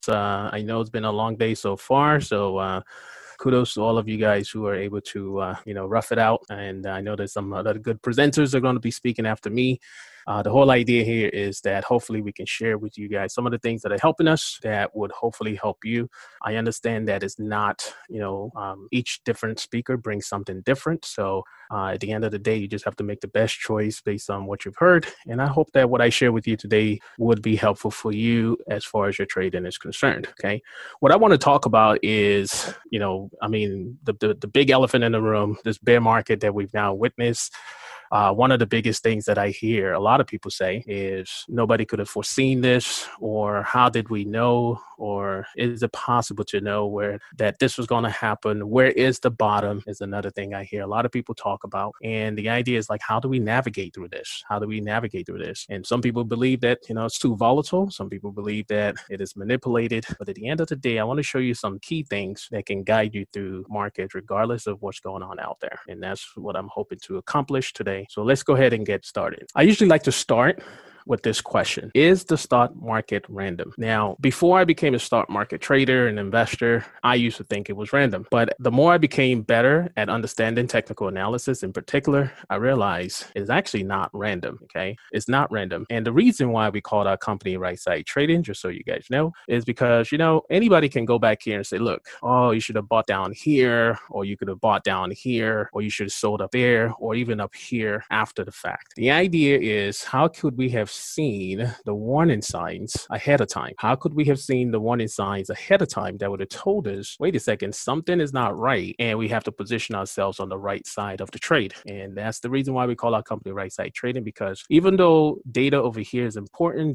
I know it's been a long day so far, so kudos to all of you guys who are able to, rough it out. And I know there's some other good presenters are going to be speaking after me. The whole idea here is that hopefully we can share with you guys some of the things that are helping us that would hopefully help you. I understand that it's not, each different speaker brings something different. So at the end of the day, you just have to make the best choice based on what you've heard. And I hope that what I share with you today would be helpful for you as far as your trading is concerned. Okay. What I want to talk about is, the big elephant in the room, this bear market that we've now witnessed. One of the biggest things that I hear a lot of people say is nobody could have foreseen this, or how did we know, or is it possible to know that this was going to happen? Where is the bottom is another thing I hear a lot of people talk about. And the idea is like, how do we navigate through this? How do we navigate through this? And some people believe that, it's too volatile. Some people believe that it is manipulated. But at the end of the day, I want to show you some key things that can guide you through markets, regardless of what's going on out there. And that's what I'm hoping to accomplish today. So let's go ahead and get started. I usually like to start with this question. Is the stock market random? Now, before I became a stock market trader and investor, I used to think it was random. But the more I became better at understanding technical analysis in particular, I realized it's actually not random, okay? It's not random. And the reason why we called our company Right Side Trading, just so you guys know, is because, anybody can go back here and say, look, you should have bought down here, or you could have bought down here, or you should have sold up there, or even up here after the fact. The idea is, how could we have seen the warning signs ahead of time? How could we have seen the warning signs ahead of time that would have told us, wait a second, something is not right, and we have to position ourselves on the right side of the trade? And that's the reason why we call our company Right Side Trading, because even though data over here is important,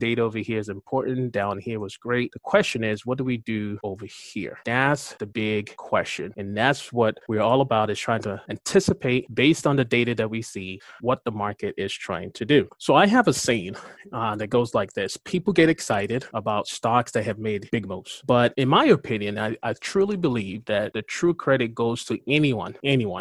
down here was great, the question is, what do we do over here? That's the big question. And that's what we're all about, is trying to anticipate, based on the data that we see, what the market is trying to do. So I have a saying that goes like this. People get excited about stocks that have made big moves. But in my opinion, I truly believe that the true credit goes to anyone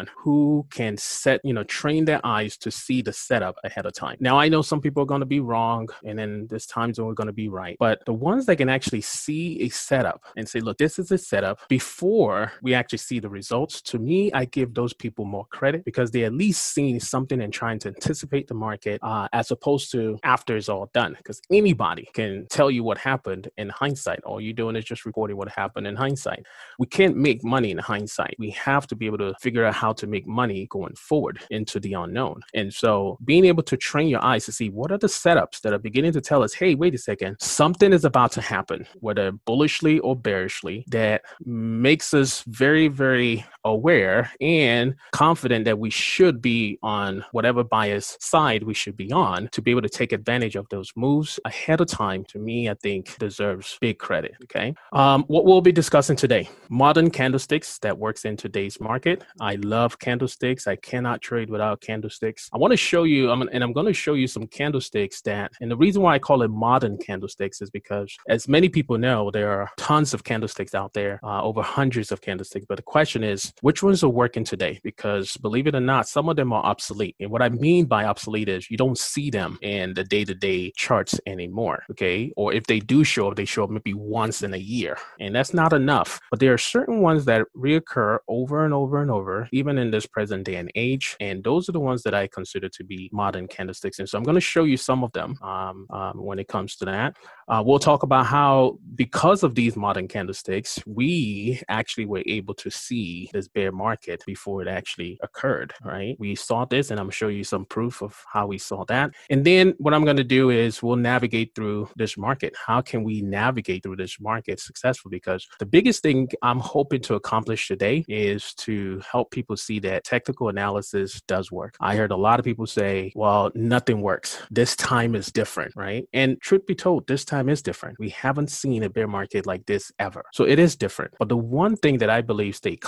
who can train their eyes to see the setup ahead of time. Now, I know some people are going to be wrong, and then there's times when we're going to be right. But the ones that can actually see a setup and say, look, this is a setup before we actually see the results, to me, I give those people more credit, because they at least seen something and trying to anticipate the market as opposed to after it's all done. Because anybody can tell you what happened in hindsight. All you're doing is just reporting what happened in hindsight. We can't make money in hindsight. We have to be able to figure out how to make money going forward into the unknown. And so being able to train your eyes to see what are the setups that are beginning to tell us, hey, wait a second, something is about to happen, whether bullishly or bearishly, that makes us very, very aware and confident that we should be on whatever bias side we should be on, to be able to take advantage of those moves ahead of time, to me, I think deserves big credit. Okay. What we'll be discussing today: modern candlesticks that works in today's market. I love candlesticks. I cannot trade without candlesticks. I want to show you, I'm going to show you some candlesticks and the reason why I call it modern candlesticks is because, as many people know, there are tons of candlesticks out there, over hundreds of candlesticks. But the question is, which ones are working today? Because believe it or not, some of them are obsolete. And what I mean by obsolete is you don't see them in the day-to-day charts anymore, okay? Or if they do show up, they show up maybe once in a year. And that's not enough. But there are certain ones that reoccur over and over and over, even in this present day and age. And those are the ones that I consider to be modern candlesticks. And so I'm going to show you some of them when it comes to that. We'll talk about how, because of these modern candlesticks, we actually were able to see this bear market before it actually occurred, right? We saw this, and I'm going to show you some proof of how we saw that. And then what I'm going to do is we'll navigate through this market. How can we navigate through this market successfully? Because the biggest thing I'm hoping to accomplish today is to help people see that technical analysis does work. I heard a lot of people say, well, nothing works. This time is different, right? And truth be told, this time is different. We haven't seen a bear market like this ever. So it is different. But the one thing that I believe stayed constant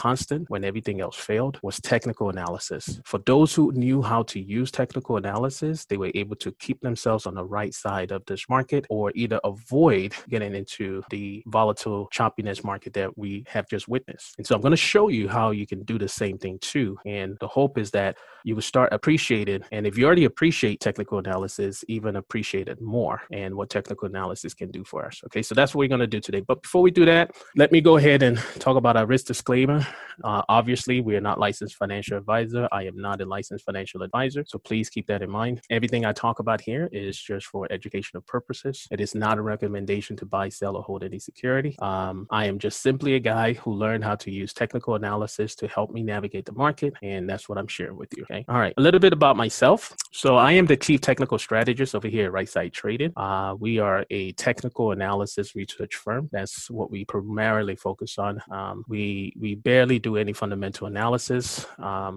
won when everything else failed was technical analysis. For those who knew how to use technical analysis, they were able to keep themselves on the right side of this market or either avoid getting into the volatile choppiness market that we have just witnessed. And so I'm going to show you how you can do the same thing too. And the hope is that you will start appreciating, and if you already appreciate technical analysis, even appreciate it more and what technical analysis can do for us. Okay, so that's what we're going to do today. But before we do that, let me go ahead and talk about our risk disclaimer. Obviously, we are not licensed financial advisor. I am not a licensed financial advisor, so please keep that in mind. Everything I talk about here is just for educational purposes. It is not a recommendation to buy, sell, or hold any security. I am just simply a guy who learned how to use technical analysis to help me navigate the market, and that's what I'm sharing with you. Okay. All right. A little bit about myself. So I am the chief technical strategist over here at Right Side Trading. We are a technical analysis research firm. That's what we primarily focus on. We barely do any fundamental analysis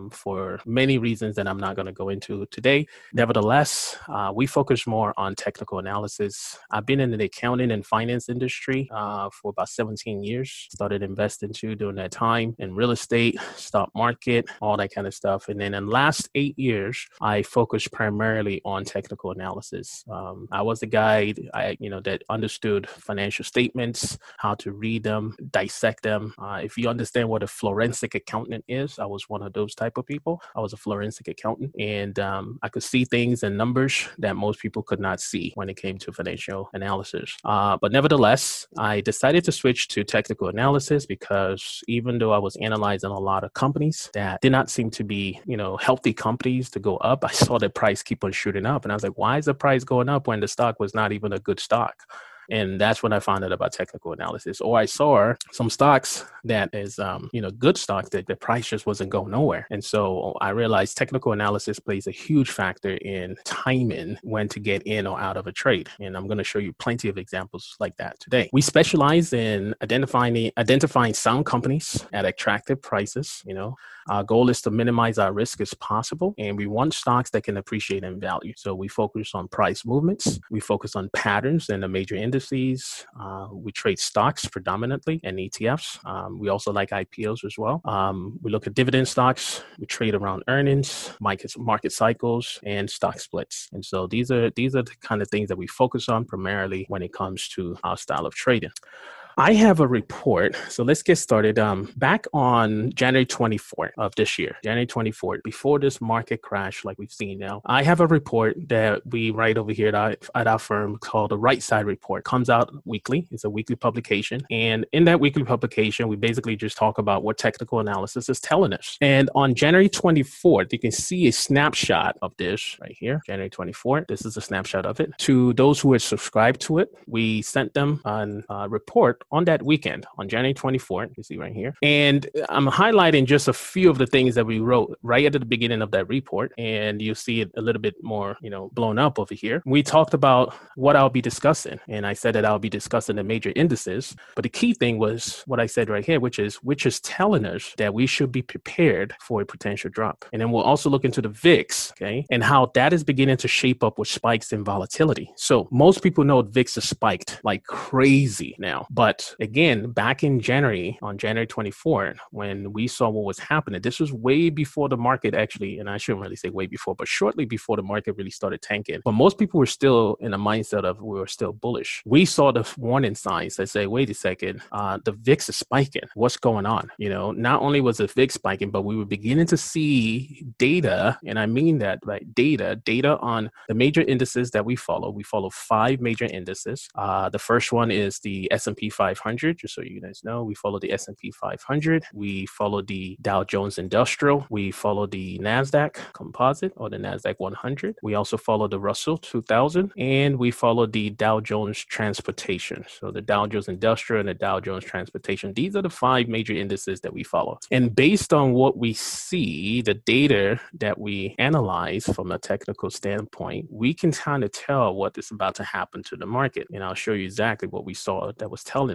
for many reasons that I'm not going to go into today. Nevertheless, we focus more on technical analysis. I've been in the accounting and finance industry for about 17 years. Started investing too during that time in real estate, stock market, all that kind of stuff. And then in the last 8 years, I focused primarily on technical analysis. I was the guy that understood financial statements, how to read them, dissect them. If you understand what a forensic accountant is, I was one of those type of people. I was a forensic accountant, and I could see things and numbers that most people could not see when it came to financial analysis. But nevertheless, I decided to switch to technical analysis because even though I was analyzing a lot of companies that did not seem to be, healthy companies to go up, I saw the price keep on shooting up. And I was like, why is the price going up when the stock was not even a good stock? And that's when I found out about technical analysis. Or I saw some stocks that is, good stocks that the price just wasn't going nowhere. And so I realized technical analysis plays a huge factor in timing when to get in or out of a trade. And I'm going to show you plenty of examples like that today. We specialize in identifying sound companies at attractive prices. Our goal is to minimize our risk as possible, and we want stocks that can appreciate in value. So we focus on price movements. We focus on patterns in the major indices. We trade stocks predominantly and ETFs. We also like IPOs as well. We look at dividend stocks. We trade around earnings, market cycles, and stock splits. And so these are the kind of things that we focus on primarily when it comes to our style of trading. I have a report. So let's get started. Back on January 24th of this year, January 24th, before this market crash like we've seen now, I have a report that we write over here at our firm called the Right Side Report. Comes out weekly. It's a weekly publication. And in that weekly publication, we basically just talk about what technical analysis is telling us. And on January 24th, you can see a snapshot of this right here, January 24th. This is a snapshot of it. To those who had subscribed to it, we sent them a report on that weekend, on January 24th, you see right here. And I'm highlighting just a few of the things that we wrote right at the beginning of that report. And you'll see it a little bit more, blown up over here. We talked about what I'll be discussing. And I said that I'll be discussing the major indices. But the key thing was what I said right here, which is telling us that we should be prepared for a potential drop. And then we'll also look into the VIX, okay, and how that is beginning to shape up with spikes in volatility. So most people know VIX has spiked like crazy now. But again, back in January, on January 24th, when we saw what was happening, this was way before the market actually, and I shouldn't really say way before, but shortly before the market really started tanking. But most people were still in a mindset of we were still bullish. We saw the warning signs that say, wait a second, the VIX is spiking. What's going on? Not only was the VIX spiking, but we were beginning to see data, and I mean that, right? Data on the major indices that we follow. We follow 5 major indices. The first one is the S&P 500, just so you guys know. We follow the S&P 500. We follow the Dow Jones Industrial. We follow the NASDAQ Composite or the NASDAQ 100. We also follow the Russell 2000, and we follow the Dow Jones Transportation. So the Dow Jones Industrial and the Dow Jones Transportation. These are the 5 major indices that we follow. And based on what we see, the data that we analyze from a technical standpoint, we can kind of tell what is about to happen to the market. And I'll show you exactly what we saw that was telling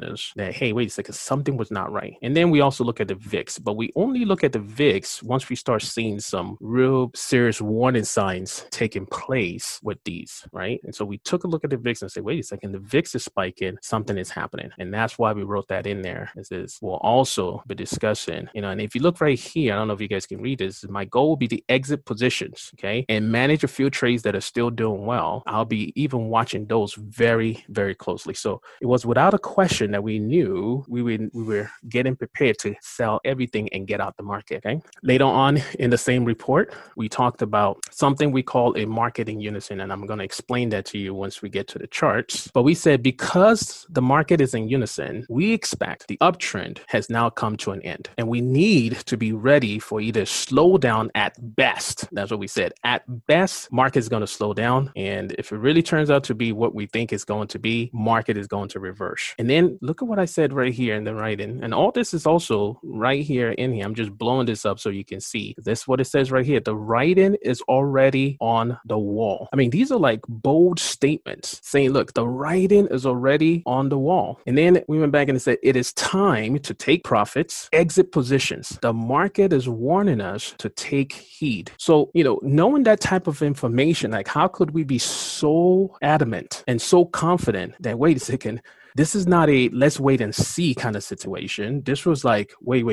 telling us that, hey, wait a second, something was not right. And then we also look at the VIX, but we only look at the VIX once we start seeing some real serious warning signs taking place with these, right? And so we took a look at the VIX and said, wait a second, the VIX is spiking, something is happening. And that's why we wrote that in there. We'll also be discussing, and if you look right here, I don't know if you guys can read this, my goal will be to exit positions, okay, and manage a few trades that are still doing well. I'll be even watching those very, very closely. So it was without a question that we knew we were getting prepared to sell everything and get out the market, okay? Later on in the same report, we talked about something we call a market in unison, and I'm going to explain that to you once we get to the charts. But we said because the market is in unison, we expect the uptrend has now come to an end, and we need to be ready for either slow down at best. That's what we said. At best, market is going to slow down, and if it really turns out to be what we think it's going to be, market is going to reverse. And then look at what I said right here in the writing, and all this is also right here in here. I'm just blowing this up so you can see. This is what it says right here. The writing is already on the wall. I mean, these are like bold statements saying, look, the writing is already on the wall. And then we went back and said, it is time to take profits, exit positions. The market is warning us to take heed. So, knowing that type of information, like how could we be so adamant and so confident that, wait a second, this is not a let's wait and see kind of situation. This was like, wait.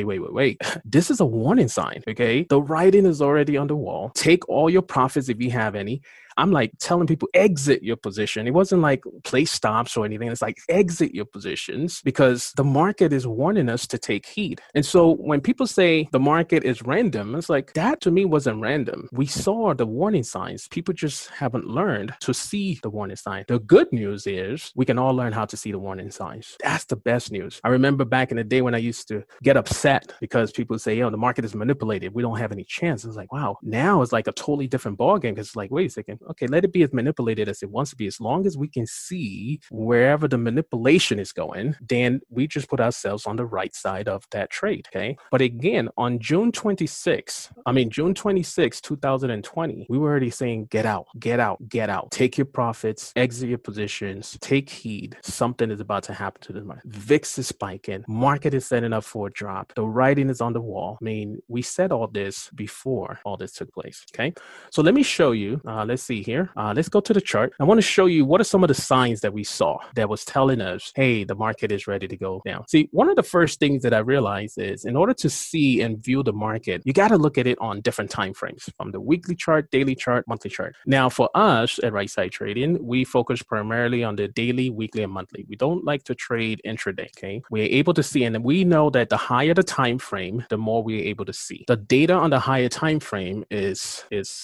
This is a warning sign, okay? The writing is already on the wall. Take all your profits if you have any. I'm like telling people, exit your position. It wasn't like place stops or anything. It's like exit your positions because the market is warning us to take heed. And so when people say the market is random, it's like that to me wasn't random. We saw the warning signs. People just haven't learned to see the warning sign. The good news is we can all learn how to see the warning signs. That's the best news. I remember back in the day when I used to get upset because people say, the market is manipulated. We don't have any chance. It's like, wow, now it's like a totally different ballgame because it's like, wait a second. Okay, let it be as manipulated as it wants to be. As long as we can see wherever the manipulation is going, then we just put ourselves on the right side of that trade, okay? But again, on June 26, 2020, we were already saying, get out. Take your profits, exit your positions, take heed. Something is about to happen to the market. VIX is spiking. Market is setting up for a drop. The writing is on the wall. I mean, we said all this before all this took place, okay? So let me show you. Let's see here. Let's go to the chart. I want to show you what are some of the signs that we saw that was telling us, hey, the market is ready to go down. See, one of the first things that I realized is in order to see and view the market, you got to look at it on different time frames, from the weekly chart, daily chart, monthly chart. Now, for us at Right Side Trading, we focus primarily on the daily, weekly, and monthly. We don't like to trade intraday, okay? We're able to see, and we know that the higher the time frame, the more we're able to see. The data on the higher time frame is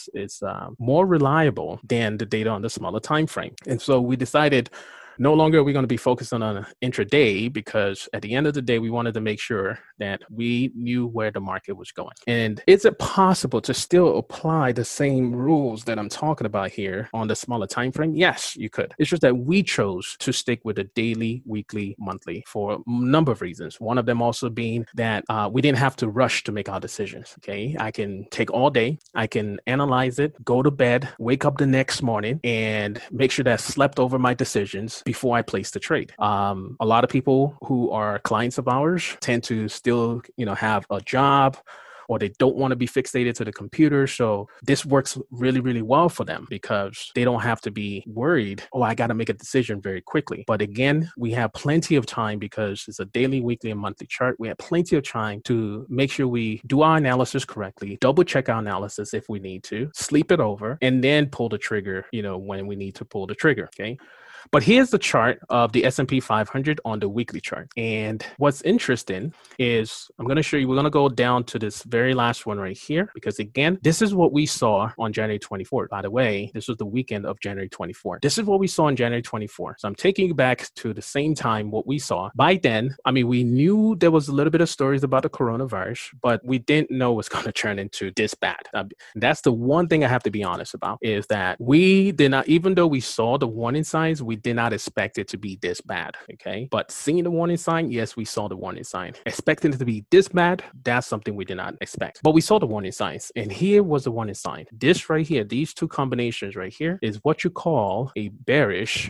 more reliable than the data on the smaller time frame. And so we decided no longer are we going to be focusing on intraday because at the end of the day, we wanted to make sure that we knew where the market was going. And is it possible to still apply the same rules that I'm talking about here on the smaller time frame? Yes, you could. It's just that we chose to stick with the daily, weekly, monthly for a number of reasons. One of them also being that we didn't have to rush to make our decisions. Okay, I can take all day, I can analyze it, go to bed, wake up the next morning, and make sure that I slept over my decisions before I place the trade. A lot of people who are clients of ours tend to still, have a job, or they don't want to be fixated to the computer. So this works really, really well for them because they don't have to be worried, I got to make a decision very quickly. But again, we have plenty of time because it's a daily, weekly, and monthly chart. We have plenty of time to make sure we do our analysis correctly, double check our analysis if we need to, sleep it over, and then pull the trigger, when we need to pull the trigger, okay? But here's the chart of the S&P 500 on the weekly chart. And what's interesting is I'm going to show you, we're going to go down to this very last one right here, because again, this is what we saw on January 24th. By the way, this was the weekend of January 24th. This is what we saw on January 24th. So I'm taking you back to the same time, what we saw. By then, we knew there was a little bit of stories about the coronavirus, but we didn't know it was going to turn into this bad. That's the one thing I have to be honest about, is that we did not, even though we saw the warning signs, we we did not expect it to be this bad, okay? But seeing the warning sign, yes, we saw the warning sign. Expecting it to be this bad, that's something we did not expect. But we saw the warning signs, and here was the warning sign. This right here, these two combinations right here is what you call a bearish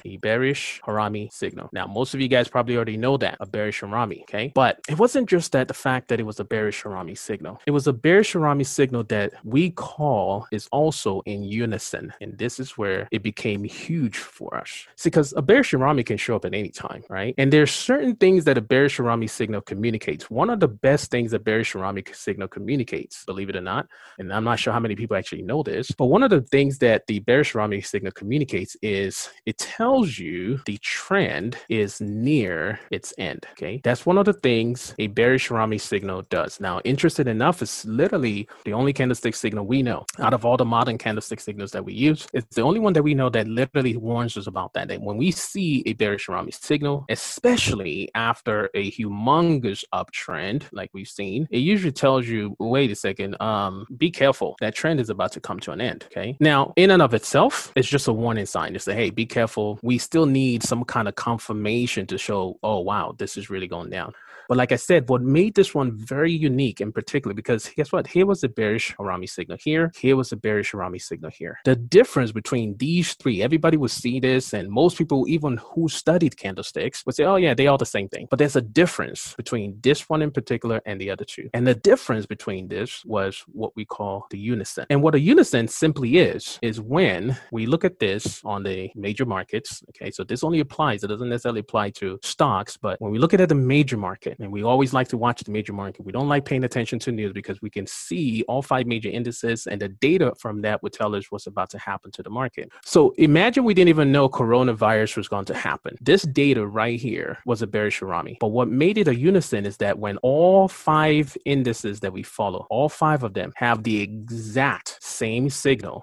Harami signal. Now, most of you guys probably already know that, a bearish Harami, okay? But it wasn't just that the fact that it was a bearish Harami signal. It was a bearish Harami signal that we call is also in unison. And this is where it became huge for us. See, because a bearish Harami can show up at any time, right? And there's certain things that a bearish Harami signal communicates. One of the best things a bearish Harami signal communicates, believe it or not, and I'm not sure how many people actually know this, but one of the things that the bearish Harami signal communicates is it tells you the trend is near its end, okay? That's one of the things a bearish Harami signal does. Now, interesting enough, it's literally the only candlestick signal we know. Out of all the modern candlestick signals that we use, it's the only one that we know that literally warns us about that. And when we see a bearish Harami signal, especially after a humongous uptrend like we've seen, it usually tells you, wait a second, be careful. That trend is about to come to an end, okay? Now, in and of itself, it's just a warning sign to say, hey, be careful. We still need some kind of confirmation to show, oh, wow, this is really going down. But like I said, what made this one very unique in particular, because guess what? Here was a bearish Harami signal here. Here was a bearish Harami signal here. The difference between these three, everybody would see this, and most people, even who studied candlesticks, would say, oh yeah, they all the same thing. But there's a difference between this one in particular and the other two. And the difference between this was what we call the unison. And what a unison simply is when we look at this on the major markets, okay, so this only applies, it doesn't necessarily apply to stocks, but when we look at it, the major market, and we always like to watch the major market. We don't like paying attention to news because we can see all 5 major indices, and the data from that would tell us what's about to happen to the market. So imagine we didn't even know coronavirus was going to happen. This data right here was a bearish Harami. But what made it a unison is that when all 5 indices that we follow, all 5 of them have the exact same signal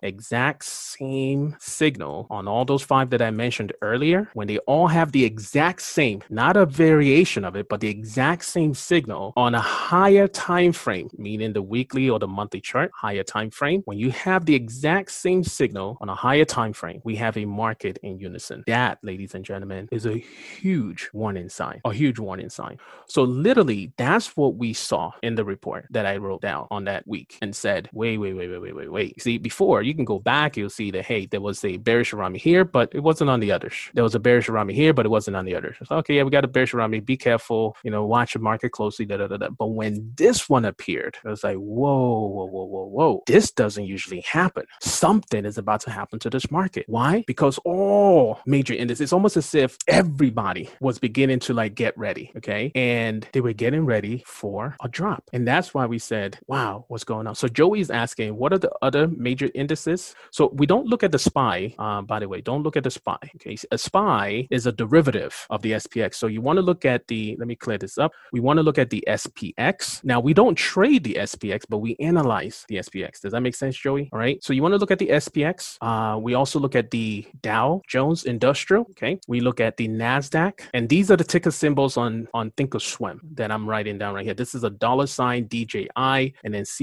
on all those 5 that I mentioned earlier, when they all have the exact same, not a variation of it, but the exact same signal on a higher time frame, meaning the weekly or the monthly chart, higher time frame. When you have the exact same signal on a higher time frame, we have a market in unison. That, ladies and gentlemen, is a huge warning sign, So literally, that's what we saw in the report that I wrote down on that week and said, wait. See, before you can go back, you'll see that, hey, there was a bearish Harami here, but it wasn't on the others. There was a bearish Harami here, but it wasn't on the others. So, okay, yeah, we got a bearish Harami. Be careful. Watch the market closely, But when this one appeared, it was like, whoa. This doesn't usually happen. Something is about to happen to this market. Why? Because all major indices, it's almost as if everybody was beginning to get ready, okay? And they were getting ready for a drop. And that's why we said, wow, what's going on? So Joey's asking, what are the other major indices? So we don't look at the SPY, by the way, don't look at the SPY, okay? A SPY is a derivative of the SPX. So you want to look at let me clear this up. We want to look at the SPX. Now, we don't trade the SPX, but we analyze the SPX. Does that make sense, Joey? All right. So you want to look at the SPX. We also look at the Dow Jones Industrial. Okay. We look at the NASDAQ. And these are the ticker symbols on Thinkorswim that I'm writing down right here. This is a $ DJI and then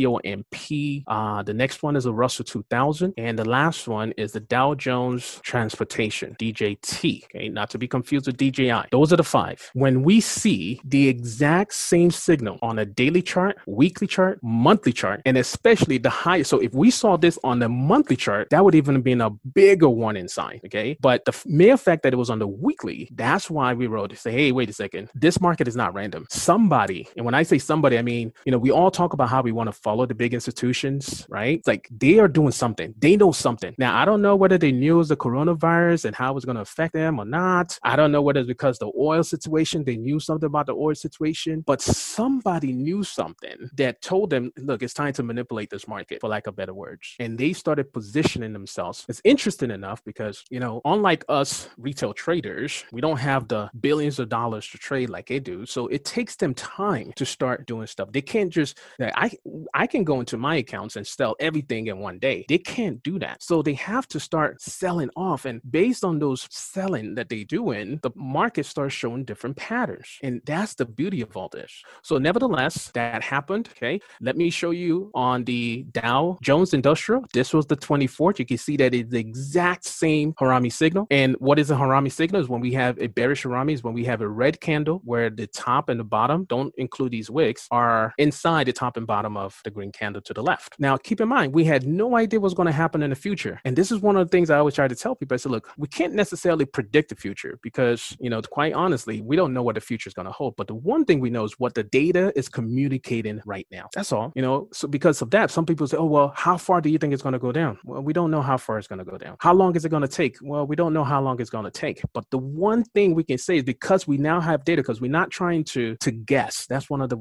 COMP. The next one is a Russell 2000. And the last one is the Dow Jones Transportation, DJT. Okay. Not to be confused with DJI. Those are the 5. When we see the exact same signal on a daily chart, weekly chart, monthly chart, and especially the highest. So if we saw this on the monthly chart, that would even have been a bigger warning sign, okay? But the mere fact that it was on the weekly, that's why we wrote to say, hey, wait a second, this market is not random. Somebody, and when I say somebody, I mean, we all talk about how we want to follow the big institutions, right? It's like they are doing something. They know something. Now, I don't know whether they knew it was the coronavirus and how it was going to affect them or not. I don't know whether it's because the oil situation, they knew something about the oil situation, but somebody knew something that told them, look, it's time to manipulate this market, for lack of better words. And they started positioning themselves. It's interesting enough because, unlike us retail traders, we don't have the billions of dollars to trade like they do. So it takes them time to start doing stuff. They can't just, I can go into my accounts and sell everything in one day. They can't do that. So they have to start selling off. And based on those selling that they do the market starts showing different patterns. And that's the beauty of all this. So nevertheless, that happened. Okay. Let me show you on the Dow Jones Industrial. This was the 24th. You can see that it's the exact same Harami signal. And And what is a Harami signal? Is when we have a bearish Harami, is when we have a red candle where the top and the bottom, don't include these wicks, are inside the top and bottom of the green candle to the left. Now, keep in mind, we had no idea what's going to happen in the future. And this is one of the things I always try to tell people. I said, look, we can't necessarily predict the future because, quite honestly, we don't know what the future is going to hold. But the one thing we know is what the data is communicating right now. That's all. So because of that, some people say, oh, well, how far do you think it's going to go down? Well, we don't know how far it's going to go down. How long is it going to take? Well, we don't know how long it's going to take. But the one thing we can say is because we now have data, because we're not trying to guess. That's one of the,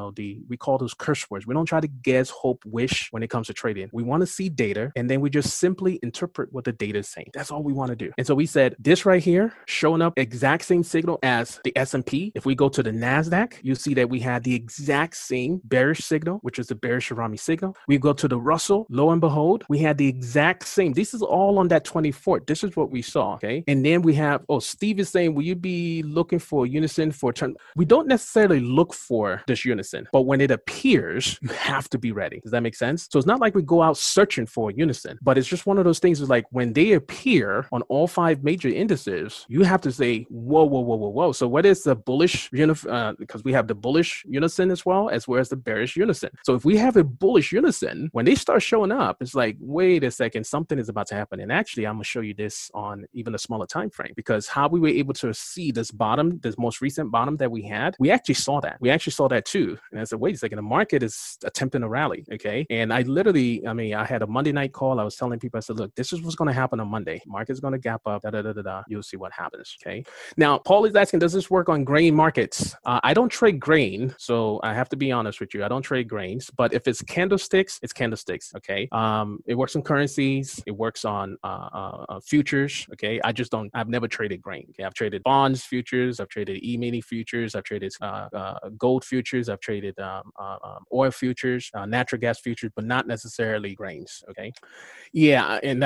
we call those curse words. We don't try to guess, hope, wish when it comes to trading. We want to see data, and then we just simply interpret what the data is saying. That's all we want to do. And so we said this right here, showing up exact same signal as the S&P. If we go to the NASDAQ, you see that we had the exact same bearish signal, which is the bearish Harami signal. We go to the Russell, lo and behold, we had the exact same. This is all on that 24th. This is what we saw, okay? And then we have, Steve is saying, will you be looking for unison for turn? We don't necessarily look for this unison, but when it appears, you have to be ready. Does that make sense? So it's not like we go out searching for unison, but it's just one of those things is like when they appear on all 5 major indices, you have to say, whoa. So what is the bullish, because we have the bullish unison as well as the bearish unison. So if we have a bullish unison, when they start showing up, it's like, wait a second, something is about to happen. And actually, I'm going to show you this on even a smaller time frame, because how we were able to see this bottom, this most recent bottom that we had, we actually saw that. We actually saw that too. And I said, wait a second, the market is attempting to rally, okay? And I had a Monday night call. I was telling people, I said, look, this is what's going to happen on Monday. Market's going to gap up, You'll see what happens, okay? Now, Paul is asking, does this work on grain markets? I don't trade grain, so I have to be honest with you. I don't trade grains, but if it's candlesticks, it's candlesticks, okay? It works on currencies. It works on futures, okay? I've never traded grain, okay? I've traded bonds futures. I've traded E-mini futures. I've traded gold futures. I've traded oil futures, natural gas futures, but not necessarily grains, okay? Yeah, and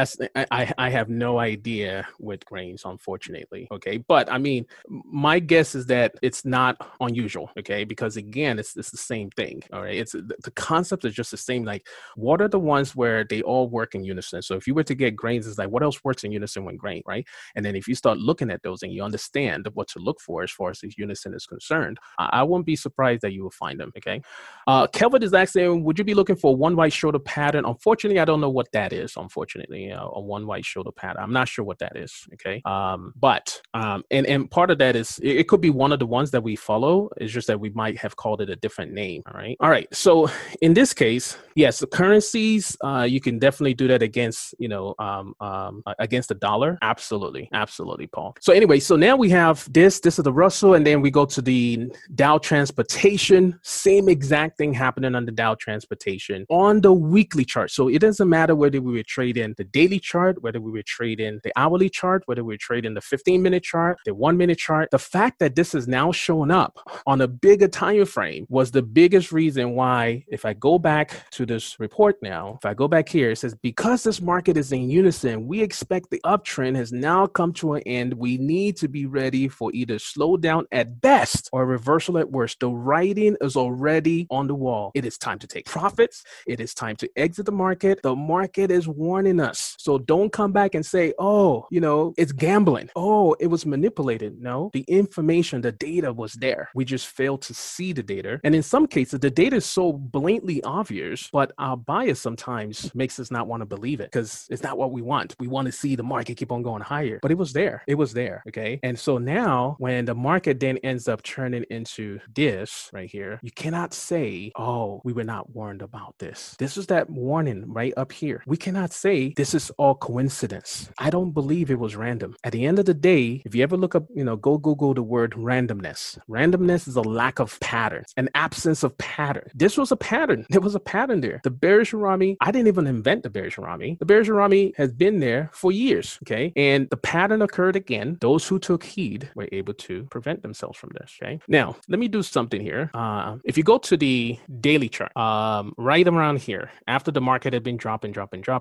I have no idea with grains, unfortunately, okay? But I mean, my guess is that it's not unusual, okay? Because again, it's the same thing, all right? It's the concept is just the same. Like, what are the ones where they all work in unison? So if you were to get grains, it's like, what else works in unison with grain, right? And then if you start looking at those and you understand what to look for as far as this unison is concerned, I won't be surprised that you will find them, okay? Kelvin is asking, would you be looking for one white shoulder pattern? Unfortunately, I don't know what that is. Unfortunately, a one white shoulder pattern. I'm not sure what that is, okay? But part of that is it could be one of the ones that we follow. It's just that we might have called it a different name, all right. So in this case, yes, the currencies, you can definitely do that against, against the dollar. Absolutely, Paul. So anyway, so now we have this is the Russell, and then we go to the Dow Transportation. Same exact thing happening on the Dow Transportation on the weekly chart. So it doesn't matter whether we were trading the daily chart, whether we were trading the hourly chart, whether we were trading the 15-minute chart, the 1-minute chart. The fact that this is now showing up on a bigger time frame was the biggest reason why, if I go back to this report now, if I go back here, it says, because this market is in unison, we expect the uptrend has now come to an end. We need to be ready for either slowdown at best or reversal at worst. The writing is already on the wall. It is time to take profits. It is time to exit the market. The market is warning us. So don't come back and say, oh, it's gambling. Oh, it was manipulated. No, the information, the data was there. We just failed to see the data. And in some cases, the data is so blatantly obvious, but our bias sometimes makes us not want to believe it because it's not what we want. We want to see the market keep on going higher, but it was there. It was there. Okay. And so now when the market then ends up turning into this right here, you cannot say, oh, we were not warned about this. This is that warning right up here. We cannot say this is all coincidence. I don't believe it was random. At the end of the day, if you ever look up, go Google the word randomness. Randomness is a lack of pattern, an absence of pattern. This was a pattern. There was a pattern there. The bearish Harami, I didn't even invent the bearish Harami. The bearish Harami has been there for years, okay? And the pattern occurred again. Those who took heed were able to prevent themselves from this, okay? Now, let me do something here. If you go to the daily chart, right around here, after the market had been dropping,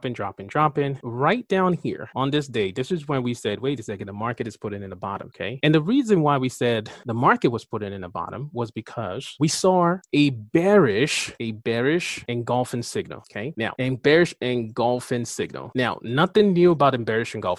right down here on this day, this is when we said, wait a second, the market is putting in the bottom, okay? And the reason why we said the market was putting in the bottom was because we saw a bearish engulfing signal, okay? Now, a bearish engulfing signal. Now, nothing new about a bearish engulfing signal.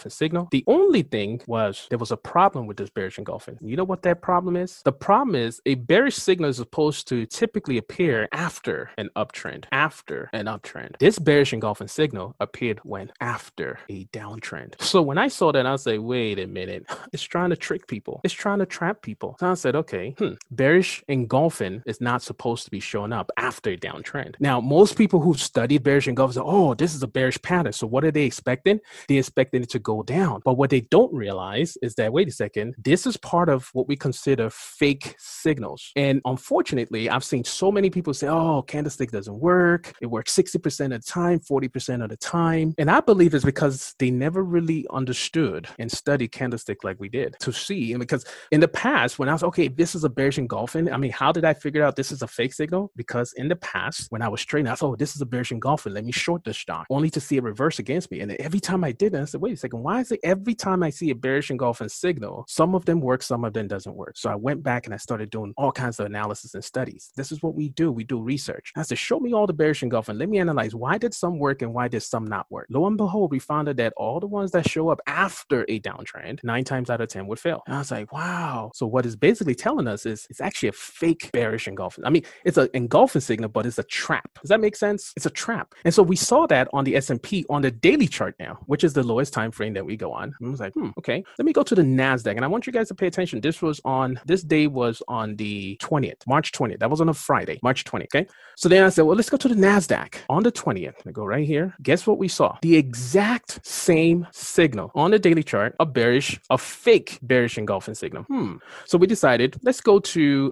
The only thing was there was a problem with this bearish engulfing. You know what that problem is? The problem is a bearish signal is supposed to typically appear after an uptrend. After an uptrend. This bearish engulfing signal appeared when after a downtrend. So when I saw that, I was like, wait a minute. It's trying to trick people. It's trying to trap people. So I said, okay, bearish engulfing is not supposed to be showing up after a downtrend. Now, most people who studied bearish engulfing say, oh, this is a bearish pattern. So what are they expecting? They're expecting it to go down. But what they don't realize is that, wait a second, this is part of what we consider fake signals. And unfortunately, I've seen so many people say, oh, candlestick doesn't work. It works 60% of the time, 40% of the time. And I believe it's because they never really understood and studied candlestick like we did to see. And because in the past, when I was, okay, this is a bearish engulfing, I mean, how did I figure out this is a fake signal? Because in the past, when I was trading, I thought, oh, this is a bearish engulfing. Let me short this stock, only to see it reverse against me. And every time I did that, I said, wait a second, why is it every time I see a bearish engulfing signal, some of them work, some of them doesn't work? So I went back and I started doing all kinds of analysis and studies. This is what we do. We do research. I said, show me all the bearish engulfing. Let me analyze why did some work and why did some not work. Lo and behold, we found out that all the ones that show up after a downtrend, 9 times out of 10 would fail. And I was like, wow. So what it's basically telling us is it's actually a fake bearish engulfing. I mean, it's an engulfing signal, but it's a trap. Does that make sense? It's a trap. And so we saw that on the S&P on the daily chart now, which is the lowest time frame that we go on. And I was like, okay, let me go to the NASDAQ. And I want you guys to pay attention. This day was on the 20th, March 20th. That was on a Friday, March 20th. Okay. So then I said, well, let's go to the NASDAQ on the 20th. I go right here. Guess what we saw? The exact same signal on the daily chart, a fake bearish engulfing signal. So we decided, let's go to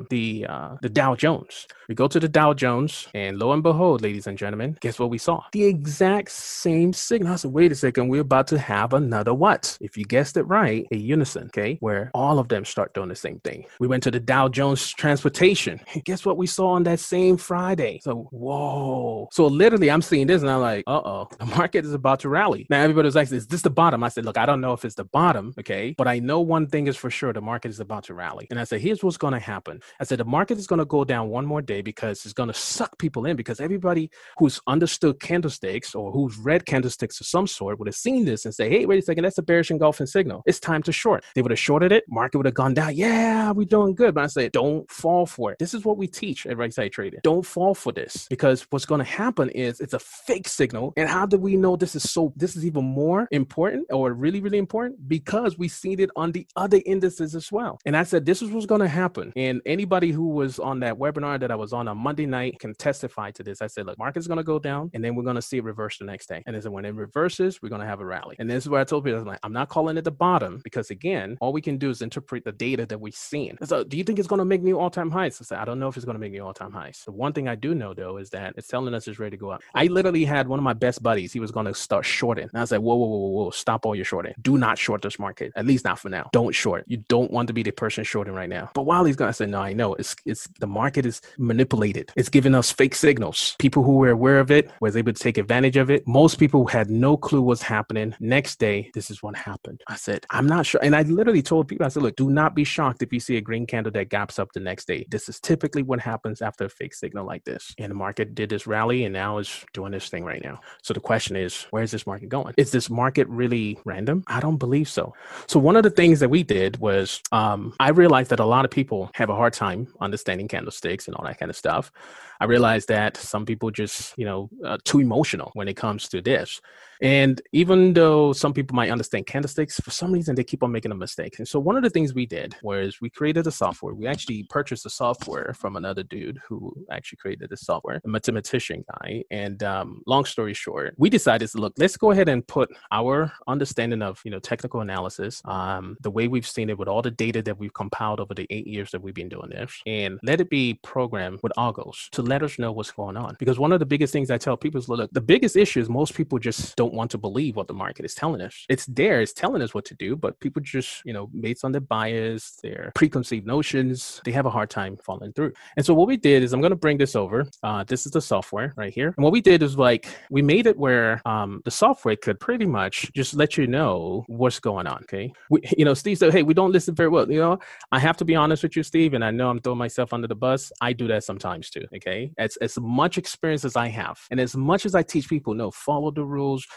the Dow Jones. We go to the Dow Jones, and lo and behold, ladies and gentlemen, guess what we saw? The exact same signal. I said, wait a second, we're about to have another what? If you guessed it right, a unison, okay, where all of them start doing the same thing. We went to the Dow Jones Transportation. And guess what we saw on that same Friday? So, whoa. So literally, I'm seeing this, and I'm like, uh-oh, the market is about to rally. Now, everybody's like, is this the bottom? I said, look, I don't know if it's the bottom, okay, but I know one thing is for sure, the market is about to rally. And I said, here's what's going to happen. I said, the market is going to go down one more day because it's going to suck people in, because everybody who's understood candlesticks or who's read candlesticks of some sort would have seen this and say, hey, wait a second, that's a bearish engulfing signal. It's time to short. They would have shorted it. Market would have gone down. Yeah, we're doing good. But I said, don't fall for it. This is what we teach at Right Side Trading. Don't fall for this, because what's going to happen is it's a fake signal. And how do we know this is even more important, or really, really important? Because we've seen it on the other indices as well. And I said, this is what's going to happen. And anybody who was on that webinar that I was on Monday night can testify to this. I said, look, market's going to go down, and then we're going to see it reverse the next day. And then when it reverses, we're going to have a rally. And this is where I told people, I'm not calling it the bottom, because again, all we can do is interpret the data that we've seen. So do you think it's going to make new all-time highs? I said, I don't know if it's going to make new all-time highs. The one thing I do know, though, is that it's telling us it's ready to go up. I literally had one of my best buddies. He was going to start shorting. And I was like, whoa, stop all your shorting. Do not short this market, at least not for now. Don't short. You don't want to be the person shorting right now. But while he's going to say, no, I know it's the market is manipulated. It's giving us fake signals. People who were aware of it was able to take advantage of it. Most people had no clue what's happening. Next day, this is what happened. I said, I'm not sure. And I literally told people, I said, look, do not be shocked if you see a green candle that gaps up the next day. This is typically what happens after a fake signal like this. And the market did this rally, and now is doing this thing right now. So the question is, where is this market going? Is this market really random? I don't believe so. So one of the things that we did was I realized that a lot of people have a hard time understanding candlesticks and all that kind of stuff. I realized that some people just, too emotional when it comes to this. And even though some people might understand candlesticks, for some reason, they keep on making a mistake. And so one of the things we did was we created a software. We actually purchased the software from another dude who actually created the software, a mathematician guy. And long story short, we decided to look, let's go ahead and put our understanding of, technical analysis, the way we've seen it with all the data that we've compiled over the 8 years that we've been doing this, and let it be programmed with algos to let us know what's going on. Because one of the biggest things I tell people is, look, the biggest issue is most people just don't want to believe what the market is telling us. It's there, it's telling us what to do, but people just, based on their bias, their preconceived notions, they have a hard time following through. And so what we did is, I'm going to bring this over. This is the software right here. And what we did is we made it where the software could pretty much just let you know what's going on. Okay. Steve said, hey, we don't listen very well. I have to be honest with you, Steve, and I know I'm throwing myself under the bus. I do that sometimes too. Okay. As much experience as I have, and as much as I teach people, no, follow the rules,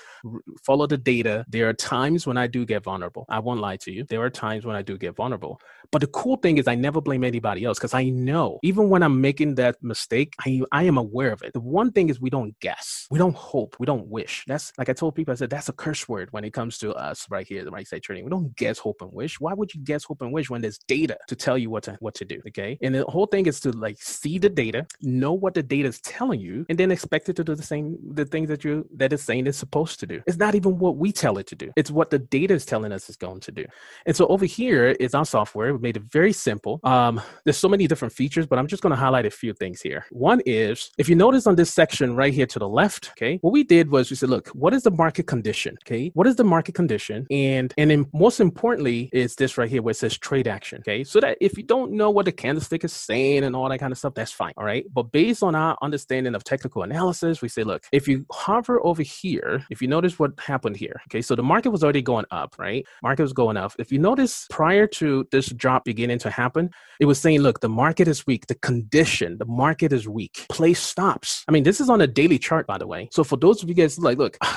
follow the data. There are times when I do get vulnerable. I won't lie to you. There are times when I do get vulnerable. But the cool thing is I never blame anybody else because I know even when I'm making that mistake, I am aware of it. The one thing is we don't guess. We don't hope. We don't wish. That's like I told people, I said, that's a curse word when it comes to us right here, the Right Side Trading. We don't guess, hope, and wish. Why would you guess, hope, and wish when there's data to tell you what to do? Okay. And the whole thing is to like see the data, know what the data is telling you, and then expect it to do the things that it's saying it's supposed to do. It's not even what we tell it to do. It's what the data is telling us it's going to do. And so over here is our software. We made it very simple. There's so many different features, but I'm just going to highlight a few things here. One is, if you notice on this section right here to the left, okay, what we did was we said, look, what is the market condition? Okay, what is the market condition? And then most importantly is this right here where it says trade action. Okay, so that if you don't know what the candlestick is saying and all that kind of stuff, that's fine. All right, but based on our understanding of technical analysis, we say, look, if you hover over here, if you notice what happened here, okay, so the market was already going up, right? Market was going up. If you notice prior to this drop beginning to happen, it was saying, look, the market is weak. The condition, the market is weak. Place stops. I mean, this is on a daily chart, by the way. So for those of you guys like, look,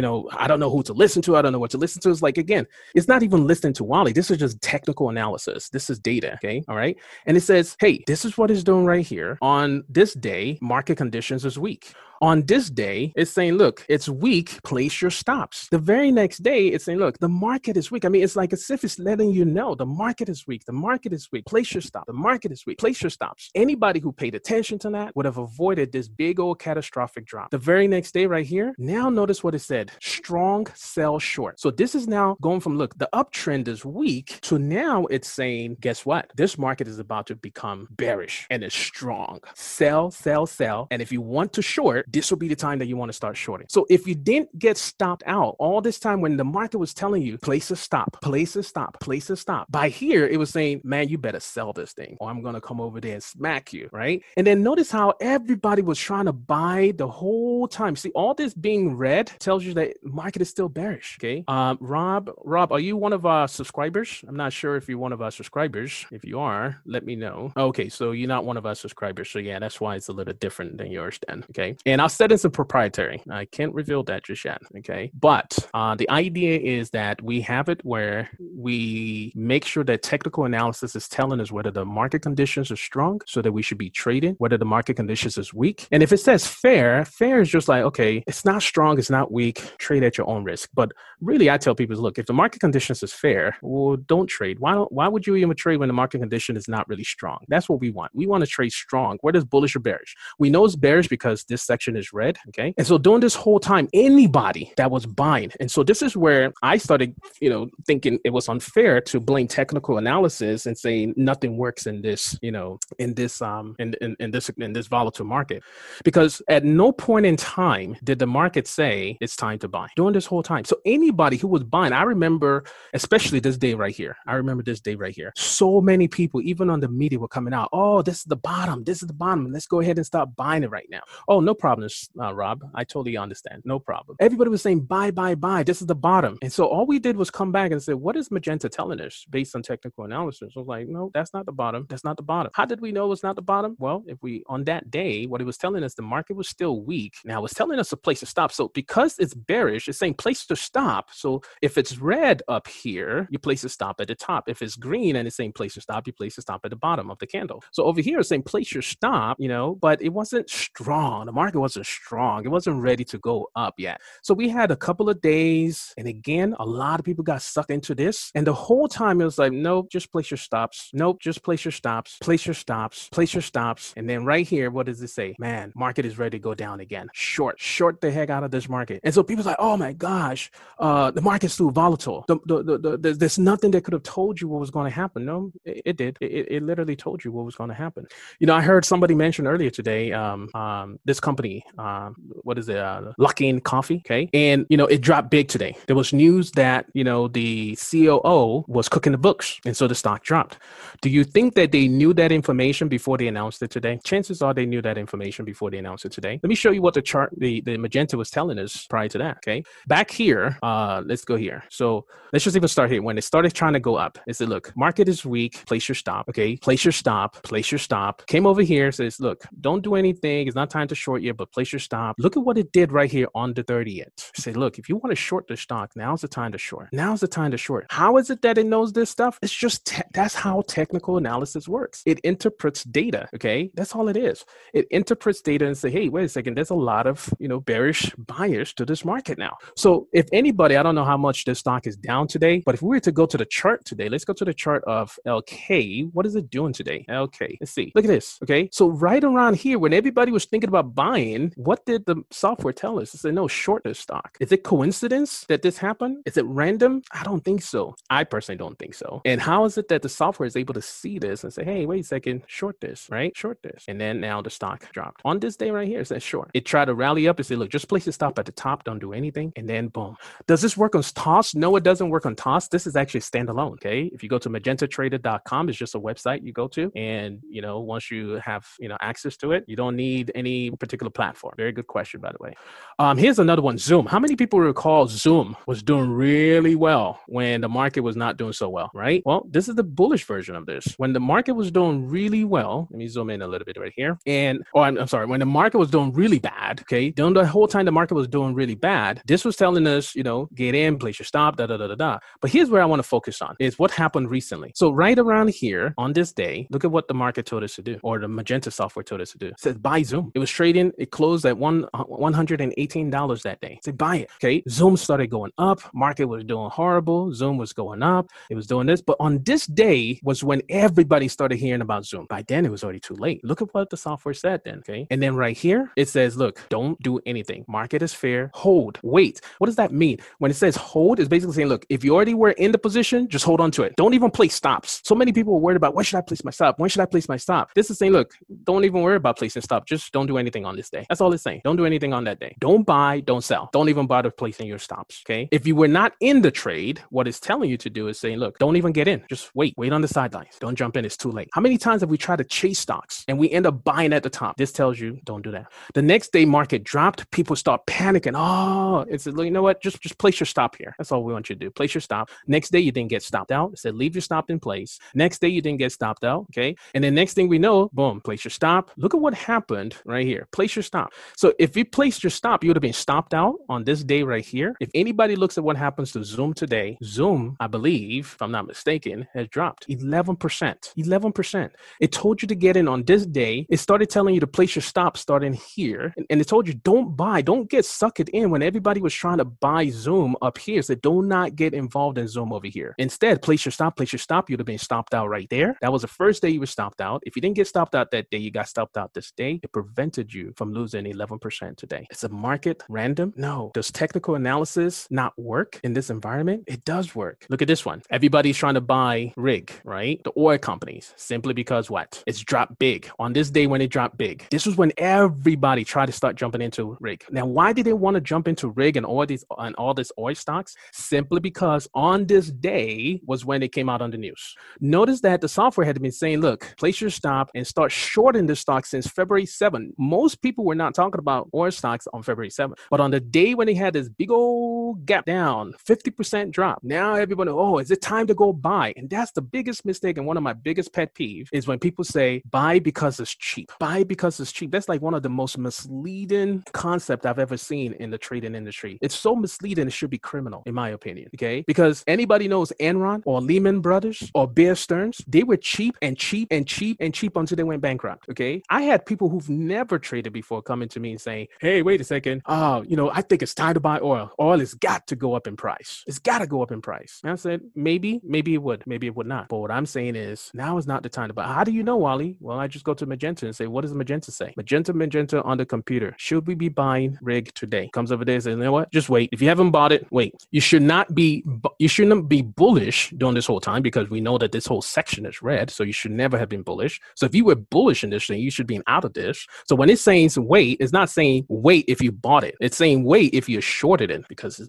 I don't know who to listen to. I don't know what to listen to. It's like, again, it's not even listening to Wally. This is just technical analysis. This is data. Okay. All right. And it says, hey, this is what it's doing right here. On this day, market conditions is weak. On this day, it's saying, look, it's weak, place your stops. The very next day, it's saying, look, the market is weak. I mean, it's like as if it's letting you know the market is weak. The market is weak. Place your stop. The market is weak. Place your stops. Anybody who paid attention to that would have avoided this big old catastrophic drop. The very next day right here, now notice what it said, strong sell short. So this is now going from, look, the uptrend is weak to now it's saying, guess what? This market is about to become bearish and it's strong. Sell, sell, sell. And if you want to short, this will be the time that you want to start shorting. So if you didn't get stopped out all this time when the market was telling you, place a stop, place a stop, place a stop. By here, it was saying, man, you better sell this thing or I'm going to come over there and smack you, right? And then notice how everybody was trying to buy the whole time. See, all this being red tells you that the market is still bearish, okay? Rob, are you one of our subscribers? I'm not sure if you're one of our subscribers. If you are, let me know. Okay, so you're not one of our subscribers. So yeah, that's why it's a little different than yours then, okay? And our settings are proprietary. I can't reveal that just yet, okay? But the idea is that we have it where we make sure that technical analysis is telling us whether the market conditions are strong so that we should be trading, whether the market conditions is weak. And if it says fair is just like, okay, it's not strong, it's not weak, trade at your own risk. But really, I tell people, look, if the market conditions is fair, well, don't trade. Why would you even trade when the market condition is not really strong? That's what we want. We want to trade strong, whether it's bullish or bearish. We know it's bearish because this section is red, okay? And so during this whole time, anybody that was buying, and so this is where I started, thinking it was unfair to blame technical analysis and saying nothing works in this, in this volatile market, because at no point in time did the market say it's time to buy during this whole time. So anybody who was buying, I remember, especially this day right here. So many people, even on the media, were coming out. Oh, this is the bottom. Let's go ahead and start buying it right now. Oh, no problem, Rob. I totally understand. No problem. Everybody was saying, buy. This is the bottom. And so all we did was come back and say, what is Magenta telling us based on technical analysis? I was like, no, that's not the bottom. That's not the bottom. How did we know it's not the bottom? Well, on that day, what it was telling us, the market was still weak. Now it was telling us a place to stop. So because it's bearish, it's saying place to stop. So if it's red up here, you place a stop at the top. If it's green and it's saying place to stop, you place a stop at the bottom of the candle. So over here, it's saying place your stop, but it wasn't strong. The market wasn't strong. It wasn't ready to go up yet. So we had a couple of days. And again, a lot of people got sucked into this. And the whole time it was like, nope, just place your stops. Nope, just place your stops. Place your stops. Place your stops. And then right here, what does it say? Man, market is ready to go down again. Short the heck out of this market. And so people's like, oh my gosh, the market's too volatile. There's nothing that could have told you what was going to happen. No, it did. It literally told you what was going to happen. I heard somebody mention earlier today, this company, what is it? Luckin Coffee. Okay. And, it dropped big today. There was news that, the COO was cooking the books. And so the stock dropped. Do you think that they knew that information before they announced it today? Chances are they knew that information before they announced it today. Let me show you what the chart, the Magenta was telling us prior to that. Okay. Back here, let's go here. So let's just even start here. When it started trying to go up, it said, look, market is weak. Place your stop. Okay. Place your stop. Place your stop. Came over here, says, look, don't do anything. It's not time to short yet, but place your stop. Look at what it did right here on the 30th. Say, look, if you want to short the stock, now's the time to short. Now's the time to short. How is it that it knows this stuff? It's just, that's how technical analysis works. It interprets data, okay? That's all it is. It interprets data and say, hey, wait a second, there's a lot of, bearish buyers to this market now. So if anybody, I don't know how much this stock is down today, but if we were to go to the chart today, let's go to the chart of LK. What is it doing today? LK. Let's see. Look at this, okay? So right around here, when everybody was thinking about buying, what did the software tell us? It said, no, short this stock. Is it coincidence that this happened? Is it random? I don't think so. I personally don't think so. And how is it that the software is able to see this and say, hey, wait a second, short this, right? Short this. And then now the stock dropped. On this day right here, it says short. It tried to rally up and say, look, just place the stop at the top. Don't do anything. And then boom. Does this work on TOS? No, it doesn't work on TOS. This is actually standalone, okay? If you go to magentatrader.com, it's just a website you go to. And, once you have, access to it, you don't need any particular platform. Very good question, by the way. Here's another one, Zoom. How many people recall Zoom was doing really well when the market was not doing so well, right? Well, this is the bullish version of this. When the market was doing really well, let me zoom in a little bit right here. I'm sorry, when the market was doing really bad, okay, during the whole time the market was doing really bad, this was telling us, get in, place your stop, da. But here's where I want to focus on is what happened recently. So right around here on this day, look at what the market told us to do, or the Magenta software told us to do. It says buy Zoom. It was trading, it closed at $118 that day. Say buy it. Okay. Zoom started going up. Market was doing horrible. Zoom was going up. It was doing this. But on this day was when everybody started hearing about Zoom. By then it was already too late. Look at what the software said then. Okay. And then right here, it says, look, don't do anything. Market is fair. Hold. Wait. What does that mean? When it says hold, it's basically saying, look, if you already were in the position, just hold on to it. Don't even place stops. So many people are worried about when should I place my stop? When should I place my stop? This is saying, look, don't even worry about placing stop. Just don't do anything on this day. That's all it's saying. Don't do anything on that day. Don't buy, don't sell. Don't even bother placing your stops. Okay. If you were not in the trade, what it's telling you to do is saying, look, don't even get in. Just wait on the sidelines. Don't jump in. It's too late. How many times have we tried to chase stocks and we end up buying at the top? This tells you don't do that. The next day market dropped. People start panicking. Oh, it's, you know what? Just place your stop here. That's all we want you to do. Place your stop. Next day, you didn't get stopped out. It said, leave your stop in place. Next day, you didn't get stopped out. Okay. And then next thing we know, boom, place your stop. Look at what happened right here. Place your stop. So if you placed your stop, you would have been stopped out on this day right here. If anybody looks at what happens to Zoom today, Zoom, I believe, if I'm not mistaken, has dropped 11%. 11%. It told you to get in on this day. It started telling you to place your stop starting here. And it told you don't buy, don't get suckered in when everybody was trying to buy Zoom up here. It said, do not get involved in Zoom over here. Instead, place your stop, you'd have been stopped out right there. That was the first day you were stopped out. If you didn't get stopped out that day, you got stopped out this day. It prevented you from losing 11% today. Is the market random? No. Does technical analysis not work in this environment? It does work. Look at this one. Everybody's trying to buy rig, right? The oil companies, simply because what? It's dropped big. On this day when it dropped big, this was when everybody tried to start jumping into rig. Now, why did they want to jump into rig and all these oil stocks? Simply because on this day was when it came out on the news. Notice that the software had been saying, look, place your stop and start shorting the stock since February 7th. Most people were not talking about oil stocks on February 7th. But on the day when they had this big old gap down, 50% drop, now everybody, oh, is it time to go buy? And that's the biggest mistake. And one of my biggest pet peeves is when people say, buy because it's cheap. Buy because it's cheap. That's like one of the most misleading concepts I've ever seen in the trading industry. It's so misleading, it should be criminal, in my opinion. Okay? Because anybody knows Enron or Lehman Brothers or Bear Stearns, they were cheap and cheap and cheap and cheap until they went bankrupt. Okay? I had people who've never traded before coming to me and saying, hey, wait a second. I think it's time to buy oil. Oil has got to go up in price. It's got to go up in price. And I said, maybe it would. Maybe it would not. But what I'm saying is now is not the time to buy. How do you know, Wally? Well, I just go to Magenta and say, what does Magenta say? Magenta on the computer. Should we be buying rig today? Comes over there and says, you know what? Just wait. If you haven't bought it, wait. You shouldn't be bullish during this whole time because we know that this whole section is red. So you should never have been bullish. So if you were bullish in this thing, you should be out of this. So when it's saying wait, it's not saying wait if you bought it. It's saying wait if you shorted it because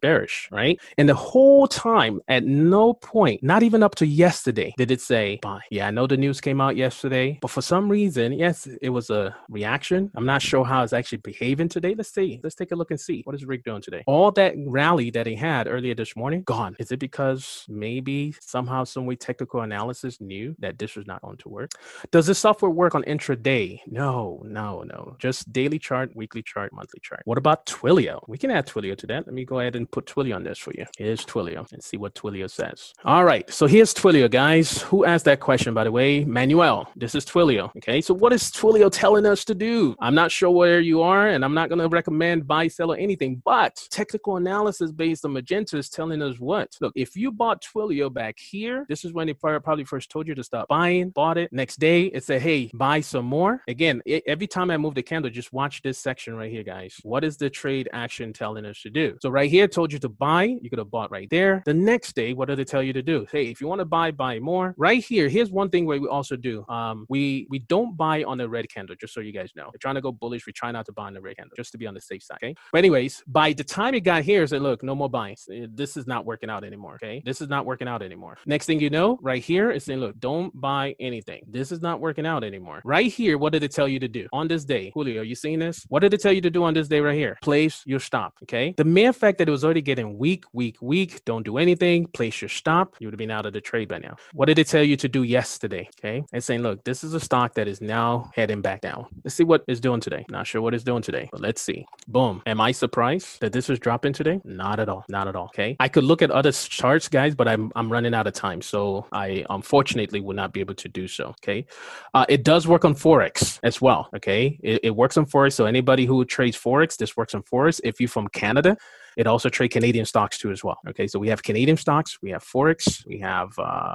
bearish, right? And the whole time, at no point, not even up to yesterday, did it say buy. Yeah, I know the news came out yesterday, but for some reason, yes, it was a reaction. I'm not sure how it's actually behaving today. Let's see. Let's take a look and see. What is Rick doing today? All that rally that he had earlier this morning, gone. Is it because maybe somehow, some way, technical analysis knew that this was not going to work? Does this software work on intraday? No. Just daily chart, weekly chart, monthly chart. What about Twilio? We can add Twilio to that. Let me go ahead and put Twilio on this for you. Here's Twilio and see what Twilio says. All right, so here's Twilio, guys. Who asked that question, by the way? Manuel. This is Twilio. Okay, so what is Twilio telling us to do? I'm not sure where you are, and I'm not going to recommend buy, sell, or anything, but technical analysis based on Magenta is telling us what? Look, if you bought Twilio back here, this is when they probably first told you to stop buying, bought it. Next day, it said, hey, buy some more. Again, every time I move the candle, just watch this section right here, guys. What is the trade action telling us to do? So right here, told you to buy. You could have bought right there. The next day, what did it tell you to do? Hey, if you want to buy more. Right here, here's one thing where we also do. We don't buy on the red candle, just so you guys know. We're trying to go bullish. We try not to buy on the red candle, just to be on the safe side, okay? But anyways, by the time it got here, it said, look, no more buying. This is not working out anymore, okay? This is not working out anymore. Next thing you know, right here, it's saying, look, don't buy anything. This is not working out anymore. Right here, what did it tell you to do? On this day, Julio, are you seeing this? What did it tell you to do on this day right here? Place your stop, okay? The mere fact that it was already getting weak, don't do anything, place your stop, you would have been out of the trade by now. What did it tell you to do yesterday, okay? It's saying, look, this is a stock that is now heading back down. Let's see what it's doing today. Not sure what it's doing today, but let's see. Boom. Am I surprised that this is dropping today? Not at all. Not at all, okay? I could look at other charts, guys, but I'm running out of time, so I unfortunately will not be able to do so, okay? It does work on Forex as well, okay? It works on Forex, so anybody who trades Forex, this works on Forex. If you're from Canada, it also trades Canadian stocks too as well. Okay, so we have Canadian stocks, we have Forex, we have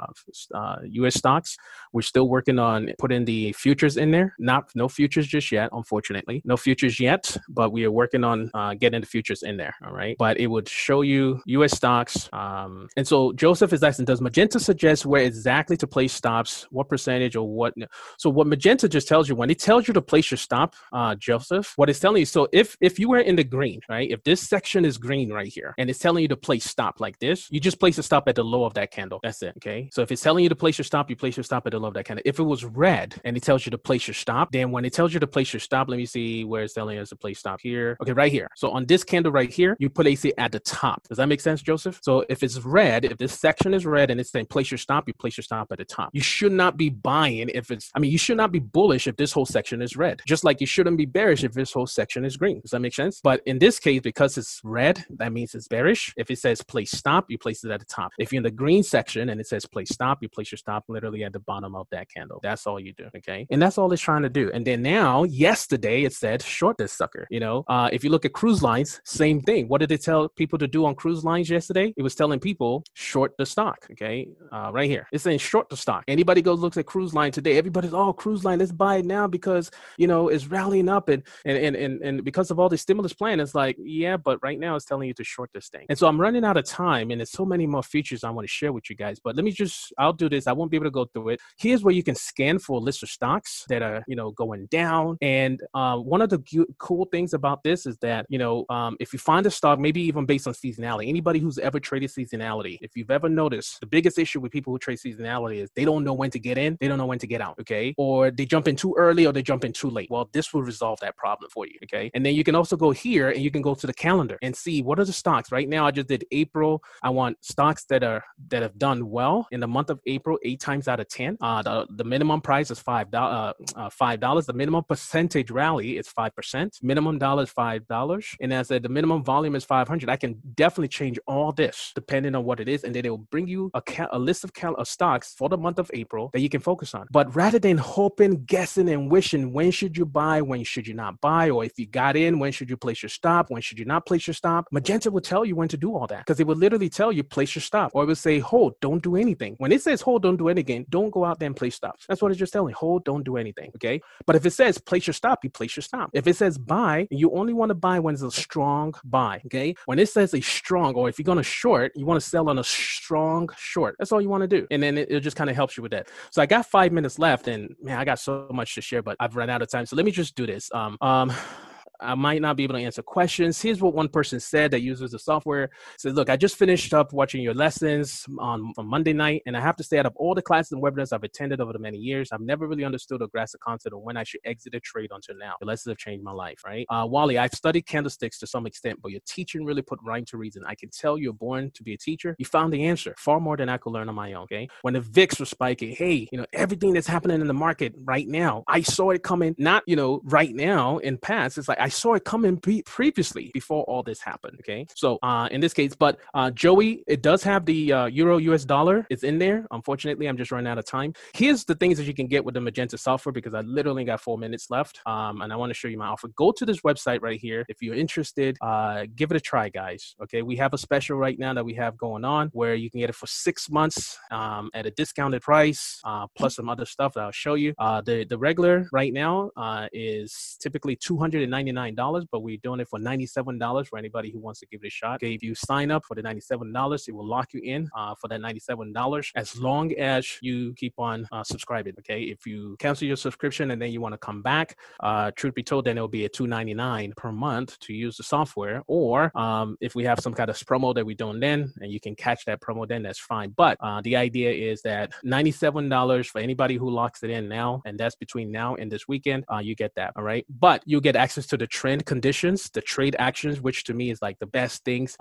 U.S. stocks. We're still working on putting the futures in there. No futures just yet, unfortunately. No futures yet, but we are working on getting the futures in there, all right? But it would show you U.S. stocks. And so Joseph is asking, does Magenta suggest where exactly to place stops, what percentage or what? So what Magenta just tells you, when it tells you to place your stop, Joseph, what it's telling you, so if you were in the green, right? If this section is green right here, and it's telling you to place stop like this, you just place a stop at the low of that candle. That's it, okay? So if it's telling you to place your stop, you place your stop at the low of that candle. If it was red and it tells you to place your stop, then when it tells you to place your stop, let me see where it's telling us to place stop here. Okay, right here. So on this candle right here, you place it at the top. Does that make sense, Joseph? So if it's red, if this section is red and it's saying place your stop, you place your stop at the top. You should not be buying if it's, you should not be bullish if this whole section is red. Just like you shouldn't be bearish if this whole section is green. Does that make sense? But in this case, because it's red, that means it's bearish. If it says place stop, you place it at the top. If you're in the green section and it says place stop, you place your stop literally at the bottom of that candle. That's all you do, okay? And that's all it's trying to do. And then now, yesterday, it said short this sucker. If you look at cruise lines, same thing. What did it tell people to do on cruise lines yesterday? It was telling people short the stock, okay? Right here. It's saying short the stock. Anybody goes looks at cruise line today, everybody's, oh, cruise line, let's buy it now because, it's rallying up and because of all the stimulus plan, it's like, yeah, but right now it's telling you to short this thing. And so I'm running out of time, and there's so many more features I want to share with you guys, but I'll do this. I won't be able to go through it. Here's where you can scan for a list of stocks that are, going down. And one of the cool things about this is that, if you find a stock, maybe even based on seasonality, anybody who's ever traded seasonality, if you've ever noticed, the biggest issue with people who trade seasonality is they don't know when to get in, they don't know when to get out, okay? Or they jump in too early or they jump in too late. Well, this will resolve that problem for you, okay? And then you can also go here and you can go to the calendar and see what are the stocks. Right now, I just did April. I want stocks that have done well in the month of April, 8 times out of 10. The minimum price is $5. The minimum percentage rally is 5%. Minimum dollar is $5. And as I said, the minimum volume is 500. I can definitely change all this depending on what it is, and then it will bring you a list of stocks for the month of April that you can focus on. But rather than hoping, guessing, and wishing, when should you buy, when should you not buy, or if you got in, when should you place your stop, when should you not place your stop, Magenta will tell you when to do all that, because it will literally tell you place your stop, or it will say hold, don't do anything. When it says hold, don't do anything, don't go out there and place stops. That's what it's just telling you. Hold, don't do anything, okay? But if it says place your stop, you place your stop. If it says buy, you only want to buy when it's a strong buy, okay? When it says a strong, or if you're going to short, you want to sell on a strong short. That's all you want to do. And then it just kind of helps you with that. So I got 5 minutes left, and man, I got so much to share, but I've run out of time. So let me just do this. I might not be able to answer questions. Here's what one person said that uses the software. Says, look, I just finished up watching your lessons from Monday night, and I have to say out of all the classes and webinars I've attended over the many years, I've never really understood or grasped the concept of when I should exit a trade until now. The lessons have changed my life, right? Wally, I've studied candlesticks to some extent, but your teaching really put rhyme to reason. I can tell you're born to be a teacher. You found the answer far more than I could learn on my own, okay? When the VIX was spiking, hey, everything that's happening in the market right now, I saw it coming, not, right now in past. It's like I saw it coming previously before all this happened, okay? So in this case, but Joey, it does have the Euro US dollar. It's in there. Unfortunately, I'm just running out of time. Here's the things that you can get with the Magenta software because I literally got 4 minutes left. And I want to show you my offer. Go to this website right here. If you're interested, give it a try, guys. Okay, we have a special right now that we have going on where you can get it for 6 months at a discounted price, plus some other stuff that I'll show you. The regular right now is typically $299, but we're doing it for $97 for anybody who wants to give it a shot. Okay, if you sign up for the $97, it will lock you in for that $97 as long as you keep on subscribing. Okay, if you cancel your subscription and then you want to come back, truth be told, then it'll be a $299 per month to use the software. Or if we have some kind of promo that we're doing then, and you can catch that promo then, that's fine. But the idea is that $97 for anybody who locks it in now, and that's between now and this weekend, you get that. All right, but you get access to the trend conditions, the trade actions, which to me is like the best things.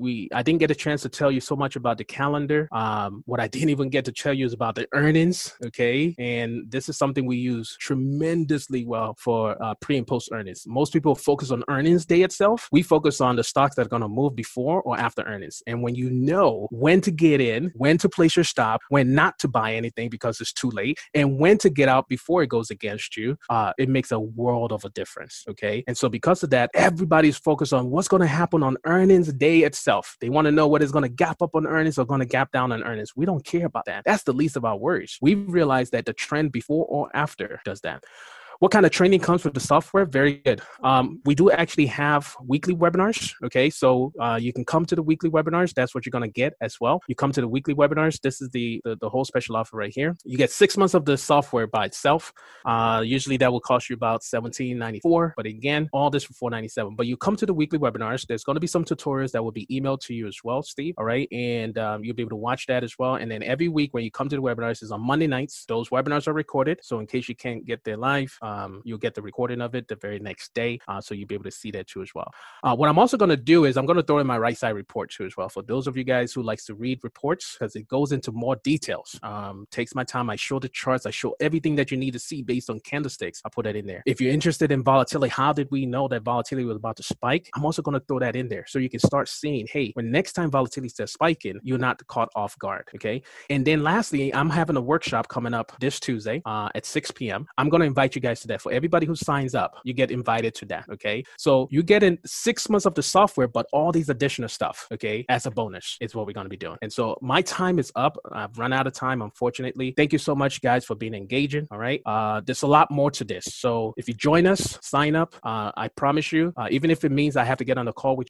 I didn't get a chance to tell you so much about the calendar. What I didn't even get to tell you is about the earnings. Okay, and this is something we use tremendously well for pre and post earnings. Most people focus on earnings day itself. We focus on the stocks that are going to move before or after earnings. And when you know when to get in, when to place your stop, when not to buy anything because it's too late, and when to get out before it goes against you, it makes a world of a difference. Okay. And so because of that, everybody's focused on what's going to happen on earnings day itself. They want to know what is going to gap up on earnings or going to gap down on earnings. We don't care about that. That's the least of our worries. We've realized that the trend before or after does that. What kind of training comes with the software? Very good. We do actually have weekly webinars. Okay, so you can come to the weekly webinars. That's what you're going to get as well. You come to the weekly webinars. This is the whole special offer right here. You get 6 months of the software by itself. Usually that will cost you about $17.94. But again, all this for $497. But you come to the weekly webinars. There's going to be some tutorials that will be emailed to you as well, Steve. All right, and you'll be able to watch that as well. And then every week when you come to the webinars is on Monday nights. Those webinars are recorded. So in case you can't get there live, you'll get the recording of it the very next day. So you'll be able to see that too as well. What I'm also going to do is I'm going to throw in my right side report too as well. For those of you guys who likes to read reports, because it goes into more details, takes my time. I show the charts. I show everything that you need to see based on candlesticks. I put that in there. If you're interested in volatility, how did we know that volatility was about to spike? I'm also going to throw that in there. So you can start seeing, hey, when next time volatility starts spiking, you're not caught off guard. Okay. And then lastly, I'm having a workshop coming up this Tuesday at 6 p.m. I'm going to invite you guys to that. For everybody who signs up, you get invited to that. Okay. So you get in 6 months of the software, but all these additional stuff, okay, as a bonus is what we're going to be doing. And so my time is up. I've run out of time, unfortunately. Thank you so much, guys, for being engaging. All right. There's a lot more to this. So if you join us, sign up. I promise you, even if it means I have to get on a call with